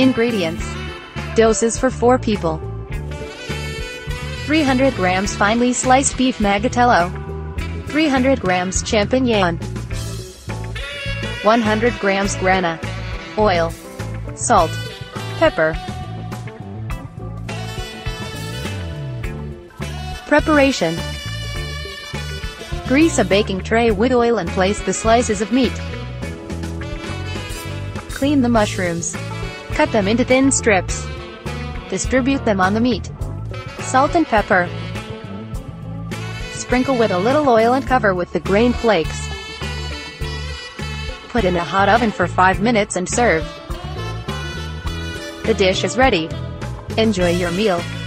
Ingredients. Doses for 4 people. 300 grams finely sliced beef Magatello. 300 grams champignon. 100 grams grana. Oil. Salt. Pepper. Preparation. Grease a baking tray with oil and place the slices of meat. Clean the mushrooms. Cut them into thin strips. Distribute them on the meat. Salt and pepper. Sprinkle with a little oil and cover with the grain flakes. Put in a hot oven for 5 minutes and serve. The dish is ready. Enjoy your meal.